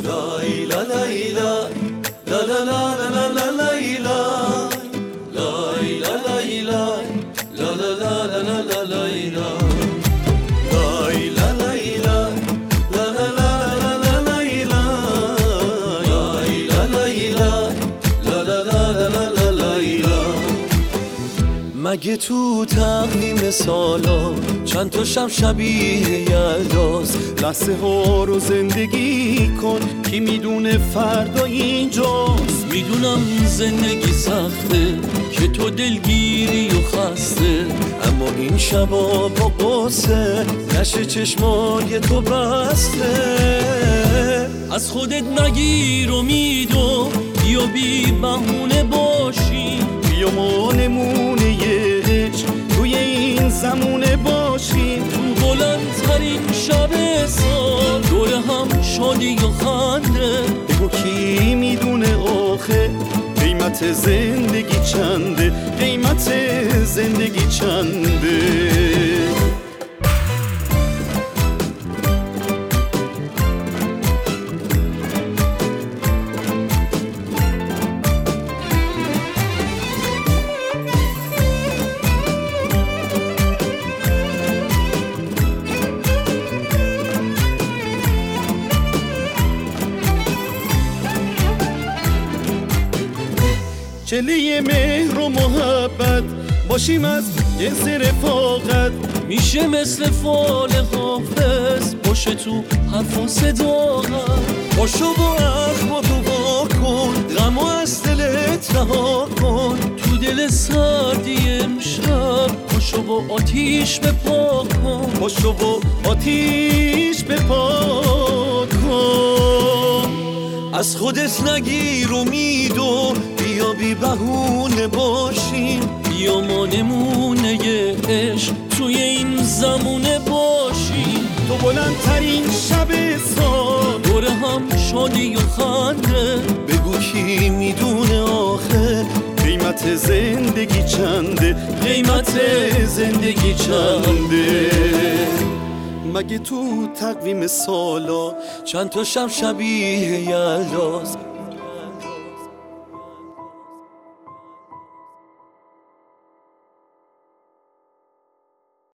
لای لا لای لا لا لا لا لا لا لای لا لای لا لای لا لا لا لا لا لا لای لا لای لا لای لا لا لا لا لا لای لا لای لا لای لا لا لا لا لا لای لا مگه تو تقویم سالا چند تا شب شبیه یلداست لحظه ها رو زندگی کن کی میدونه فردا اینجاست میدونم زندگی سخته که تو دلگیری و خسته اما این شبا با قصه نشه چشمای تو بسته از خودت نگیر امیدو بیا بی بهونه باشی بیا ما نمونه توی این زمونه باشیم تو بلندترین شب سال دور هم شادی و خنده بگو کی میدونه آخه قیمت زندگی چنده قیمت زندگی چنده چله مهر و محبت باشیم از جنس رفاقت میشه مثل فال حافظ باشه تو حرف و صداقت باشو با اخم تو وا کن غم و از دلت رها کن تو دل سردی امشب باشو با آتیش بپا کن باشو با آتیش بپا کن از خودت نگیر امیدو بیا بی بهونه باشیم بیا ما نمونه عشق توی این زمونه باشیم تو بلندترین شب سال دور هم شادی و خنده بگو کی میدونه آخه قیمت زندگی چنده قیمت زندگی چنده مگه تو تقویم سالا چند تا شب شبیه یلداست